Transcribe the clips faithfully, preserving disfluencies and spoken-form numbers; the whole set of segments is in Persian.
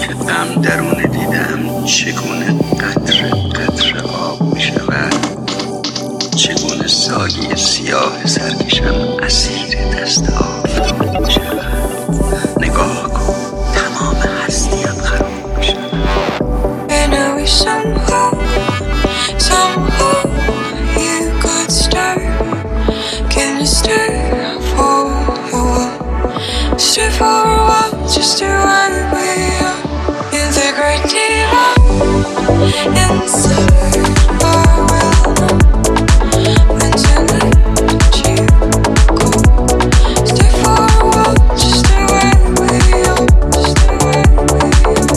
که غم درونه دیدم چگونه قطره قطره آب می شود، چگونه سایه سیاه سرکشم اسیر دست آفتاب می شود. نگاه کن تمام هستیم خراب می شود. And now we somehow, somehow you got start. Can you stay for a while? Stay for a while, just to run with you. In the great divide, inside our will know when to let you go. Stay for a while, just to run with you. Just to run with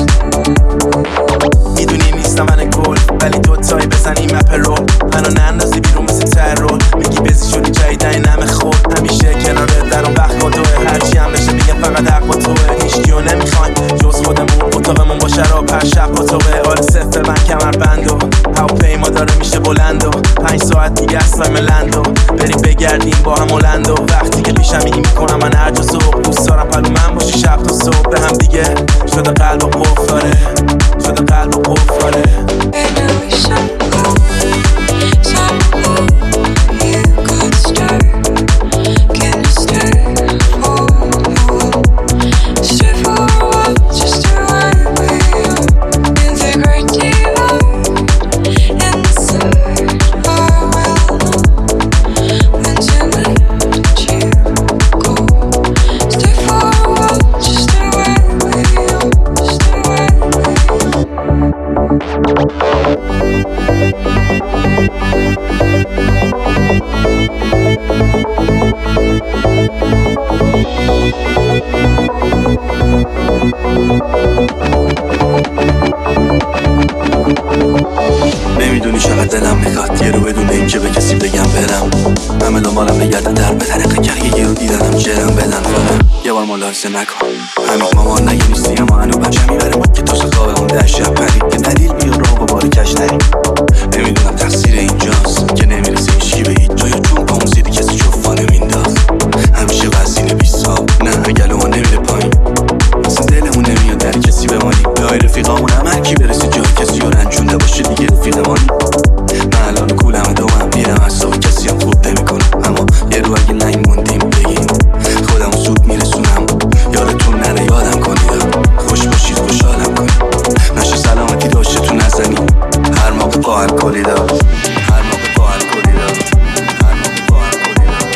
you. میدونی نیستم من گل ولی دو تایی بزنیم اپ رو منو نندازی بیرون مثل ترور. میگی بزی شدی جایدن نم خود همیشه کنار درم وقت با توه. هرچی هم بشه میگه فقط حق با توه. هیچکیو نمیخوایم جز خودمون. اتاقمون با شراب هر شب با توه. آل صفر من کمر بندو هواپیما داره میشه بلندو. پنج ساعت دیگه اصلا ملندو بریم بگردیم با هم هلندو. وقتی که پیشم میگی میکنم من هر جا صبح دوست دارم پلو من باشی شب تا صبح. به هم دیگه شده قلب و قفل داره شده قلب و قفل داره. And now we somehow, somehow you got start. Can you stay for a while? Stay for a while, just to run with you. In the great divide, inside our will know when to let you go. Stay for a while, just to run with you. Just to run with you. نمیدونی چقدر دلم میخواد یه رو بدون این که به کسی بگم برم. همه دنبالم بگردن در به طریقه کرگه یه رو دیدنم جرم بدن. فقط یه بار ملاحظه نکن همین مامان نگه نیستی اما هنو بچه میبره بود که تاس خواب اون ده شب پرید که دلیل بیار رو با باری کش نری. نمیدونم تقصیر اینجاست که نمیرسه هیچکی به هیچ جایی چون با اون زیدی کسی جفا نمینداخت. همیشه وزینه بیساب نه گلو ما نمیره پایین اصلا دلمون نمیاد در کسی بمانی. لای رفیقامون هم هر کی برسه جای کسی رو رنجونده باشه دیگه رفیقمانی. من الان کولم دومم میرم حساب کسی هم خود نمیکنم. اما یه رو اگه نمیموندیم بگیم خودم زود میرسونم. یادتون نره یادم کنید خوش باشید خوشحالم کنید. نشه سلامتی داشته تو نزنی هر موقع با الکلی دار هر موقع با الکلی دار هر موقع با الکلی دار.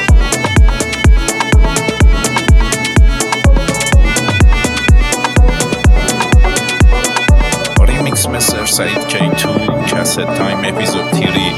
ریمیکس مستر سعید کی تو کست تایم اپیزود تیری.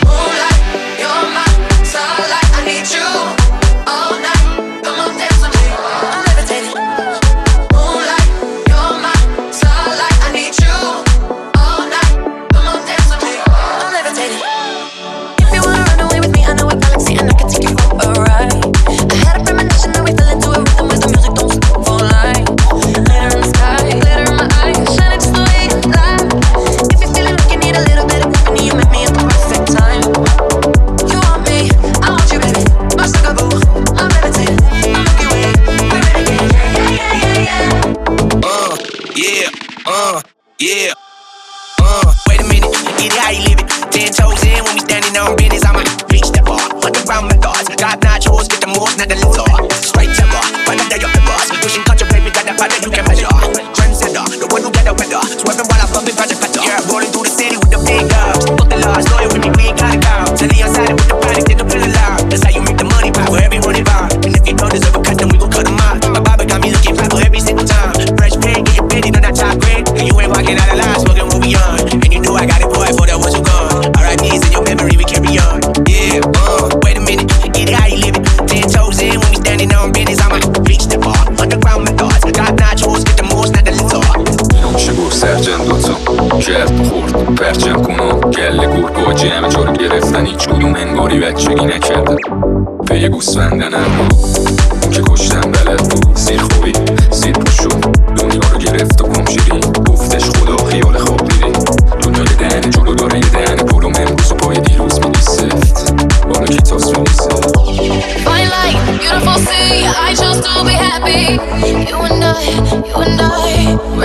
Yeah, uh, wait a minute, get it how you live it. Ten toes in when we standing on business. I might reach that far, underground methods. Got nachos, get the most, not the little. Straight temper, but I tell you the boss. Pushing cut your baby, got that powder you can measure. Trendsetter, the one who get the weather. Swerving while I bump it, project better. Yeah, rolling through the city with the big ups. Fuck the laws, loyal with me, we ain't gotta go. Tell the outside with the product, they don't feel alive. That's how you make the money pop for every morning vibe. And if you don't deserve a cut, then we gon' cut them out. My barber got me looking fat for every single time. Fresh paint, get your penny, no not top grade. And you ain't walking out of line, smoking what we on. And you know I got it, boy, for the ones who gone. R I Ps in your memory, we carry on. Yeah, uh, wait a minute, get it how you live it. Ten toes in when we standing on business. I might reach the bar, underground methods. Got nachos, get the most, not the little. شگور سرجن دوتا جرد خورد پرچم کنم گله گرگا جمع جارو گرفتن هیچ کدوم انگاری بچگی نکردم. پی گوسفندن هم رو اون که کشتن بلد بود. سیر خوبی سیر پوشو دنیا رو گرفت و گم شیری. گفتش خدا خیال خواب دیری. دنیا یه دهن جلو داره یه دهن پرم امروز و پای دیروز می نیست. بالا کی تاس می نیست. Fine like beautiful sea, I chose to be happy. You and I, you and I, we're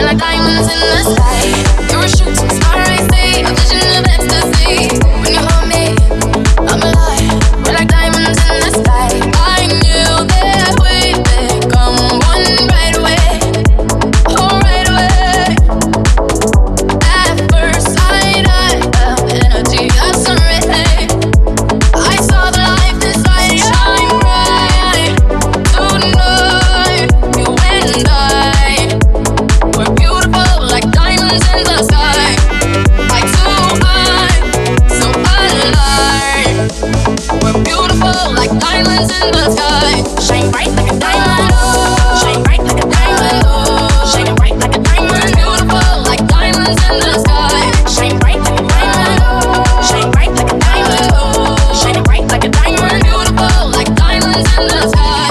like diamonds in the sky. You're a shooting star, I see a vision of ecstasy. When you hold me, I'm alive. We're like diamonds in the sky. I knew that we'd become one right away. Oh, right away. At first sight, I felt energy of sun rays. I saw the light inside you shine bright. Tonight, you and I, we're beautiful like diamonds in the sky. Eye to eye, so alive. We're beautiful like diamonds in the sky. Shine bright like a diamond. Shine bright like a diamond. Shine bright like a diamond. Beautiful like diamonds in the sky. Shine bright like a diamond. Shine bright like a diamond. Shine bright like a diamond. Beautiful like diamonds in the sky.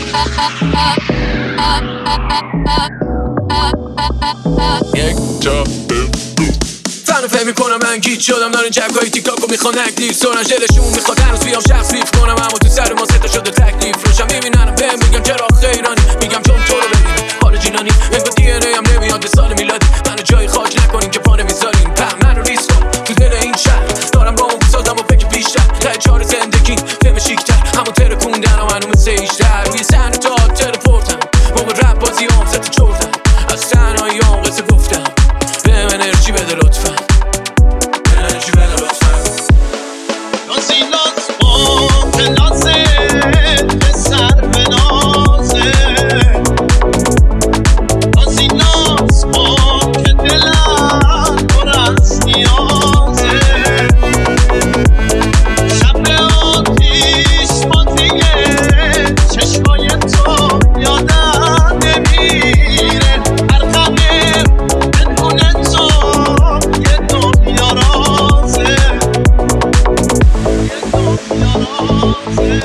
یک جا فن فهم میکنم من گیت شدم دارین جبگاهی تیک تاک و میخوان اکتیف سرن ژلشون میخواد هنوز بیام شخص ریف کنم اما تو سر ما ستا شده تکلیف روشم میبیننم بهم میگم چرا خیرانی میگم چون تو رو ببینی خارجینانی انگار دی ان ای هم نمیاد به سال میلادی منو جای خاک نکنین که پا نمیذارین پهم منو ریس کن تو دل این شهر دارم با اون بسازم و فکر بیشتر ته چار زندگی فهم شیکتر همون ترکوندن و منو مثل ایشتر روی سن تا تلپورتم موقع رب بازی هم ست چورتم از تنهایی هم قصه گفتم بهم انرژی بده لطفا انرژی بده لطفا نازیلات با پلازه به سر به نازه نازیلات با که دلم پر از نیازه شب آتیش بازیه چشمای تو یادم نمیره هر غمه بدون تو یه دنیا رازه یه دنیا رازه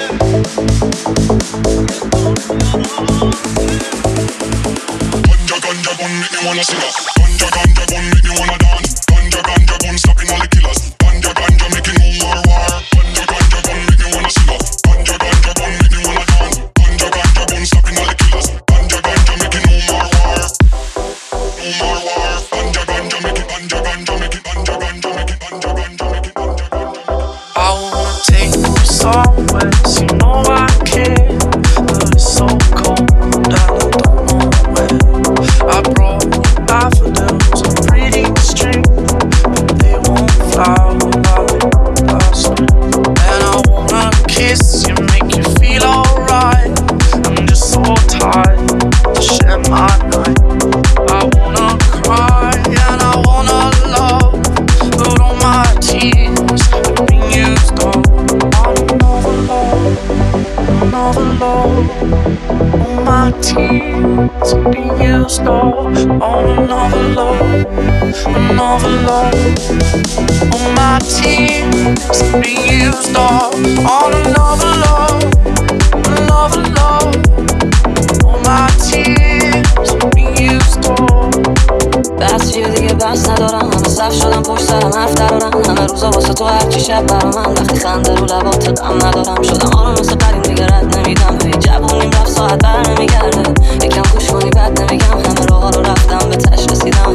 Ganja, ganja, gun, make me wanna sing. Ganja, ganja, gun, make me wanna dance. Ganja, ganja, gun, stopping all the killers. Ganja, ganja, making no more war. Ganja, ganja, gun, make me wanna sing. Ganja, ganja, gun, make me wanna dance. Ganja, ganja, gun, stopping all the killers. Ganja, ganja, making no more war. No more war. Ganja, ganja, make it. Ganja, ganja, make it. Ganja, ganja, make it. Ganja, ganja, make it. Ganja, ganja, make it. I wanna take you somewhere, so you know I care. But it's so cold and I don't know where. I brought you daffodils on pretty string, but they won't flower like last spring. And I wanna kiss you, make you feel alright. I'm just so tired to share my night. I wanna cry and I wanna love, but all my tears have been used up on another love, another love. All my tears have been used up on another love, another love. All my tears have been used up on another love, another love. All my tears have been used up. بس چیه دیگه بس ندارم همه صف شدم پشت سرم حرف درارم همه روزا واسه تو هرچی شب برا من وقتی خنده رو لبات دم ندارم شدم آرام مثل قدیم دیگه رد نمیدم هی جوونیم رفت ساعت بر نمیگرده یکم گوش کنی بد نمیگم همه راه رو رفتم به تش رسیدم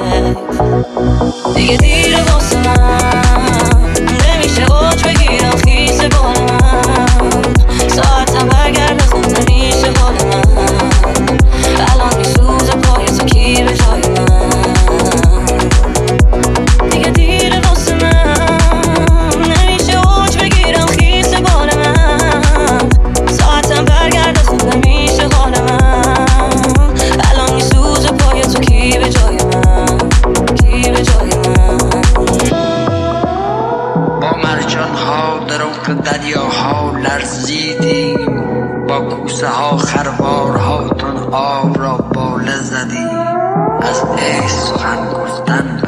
دیگه دیره واسه من نمیشه اوج بگیرم خیس بال من ساعتم برگرده خوب نمیشه حال من الان میسوزه پای تو کی به جای من دیگه دیره واسه من نمیشه اوج بگیرم خیس بال من ساعتم برگرده خوب نمیشه حال من الان میسوزه پای تو کی به جای من کی به جای من با مرجان ها در عمق دریاها لرزیدیم با کوسه ها خروار ها تن آب را باله زدیم از عشق سخن گفتن